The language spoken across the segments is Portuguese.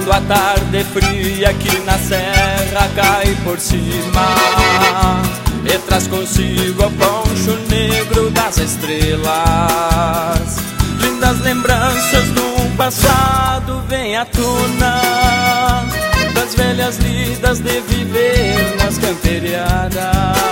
Quando a tarde fria aqui na serra cai por cima e traz consigo o poncho negro das estrelas, lindas lembranças do passado vêm à tona, das velhas lidas de viver nas camperiadas.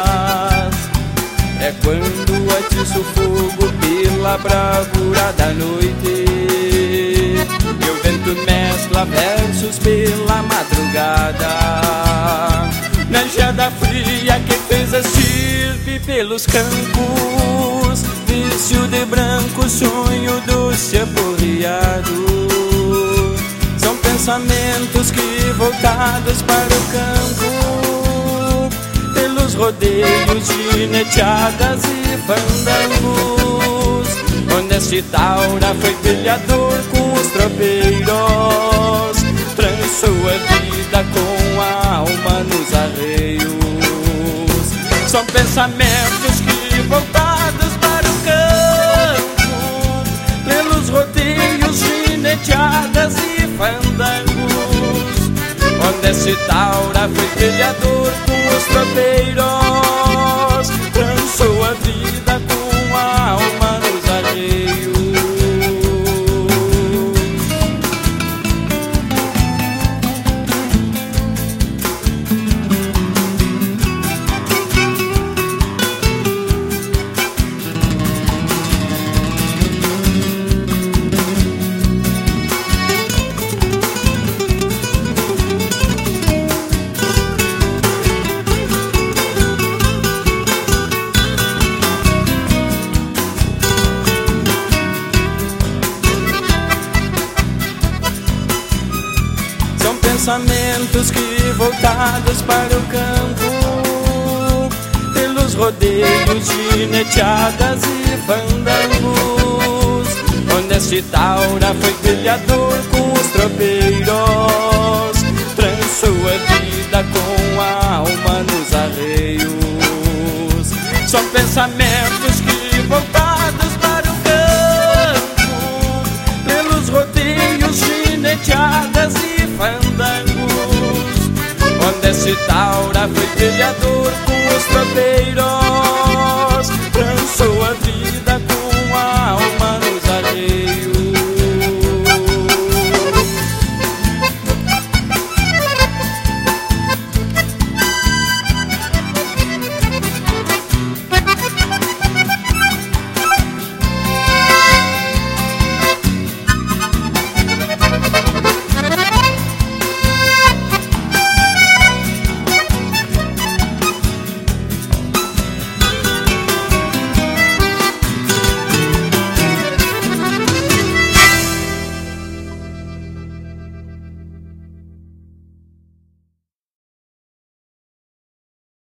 É quando atiço o fogo pela bravura da noite e o vento mescla versos pela madrugada. Na geada fria que fez a estirpe pelos campos, vício de branco, sonho doce aporreado. São pensamentos que voltados para o campo, pelos rodeios, gineteadas e fandangos, onde este taura foi peleador com os tropeiros, trançou a vida com a alma nos arreios. São pensamentos que voltados para o campo, pelos rodeios, gineteadas e fandangos, onde esse taura foi peleador com os tropeiros, trançou a vida com a alma nos arreios. Pensamentos que voltados para o campo, pelos rodeios, gineteadas e fandangos, onde este taura foi peleador com os tropeiros, trançou a vida com a alma nos arreios. São pensamentos que voltados para o campo, pelos rodeios, gineteadas e fandangos, onde esse taura foi peleador com os tropeiros,